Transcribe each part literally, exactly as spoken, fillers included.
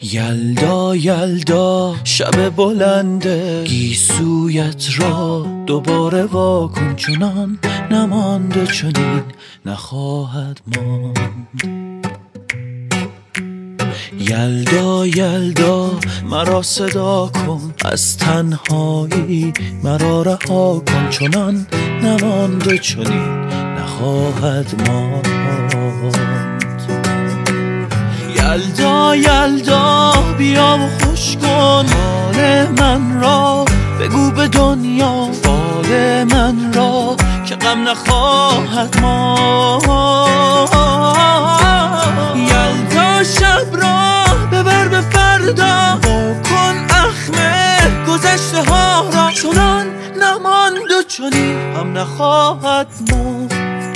یلدا یلدا شب بلنده گیسویت را دوباره واکن، چنان نمانده چنین نخواهد ماند. یلدا یلدا مرا صدا کن، از تنهایی مرا رها کن، چنان نمانده چنین نخواهد ماند. یلدا یلدا بیا و خوش کن حال من را، بگو به دنیا حال من را که غم نخواهد ماند. یلدا شب را ببر به فردا، واکن اخمه گذشته ها را، چنان نماند و چنین هم نخواهد ماند.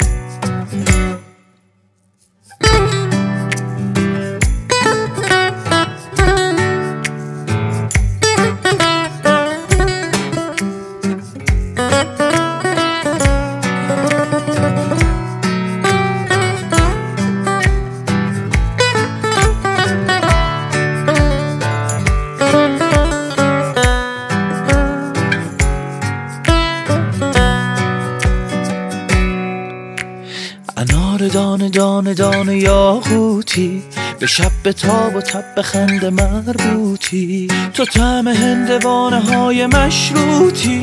انار دانه دانه دانه یاقوتی، به شب به تاب و تب به خنده مربوطی، تو طعم هندوانه های مشروطی.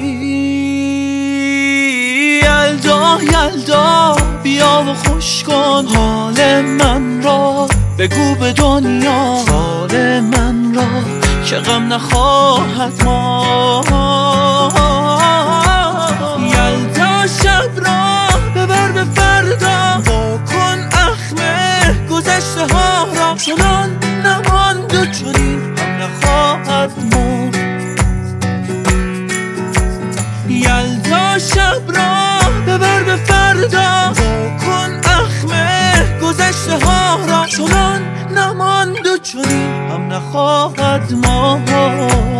یلدا یلدا بیا و خوش کن حال من را، بگو به دنیا حال من را که غم نخواهد ماند. یلدا شب را ببر به فردا، واکن اخمه گذشته ها را، چنان نماند و چنین هم نخواهد ماند. یلدا شب را ببر به فردا، واکن اخمه گذشته ها را، چنان نماند و چنین هم نخواهد ماند.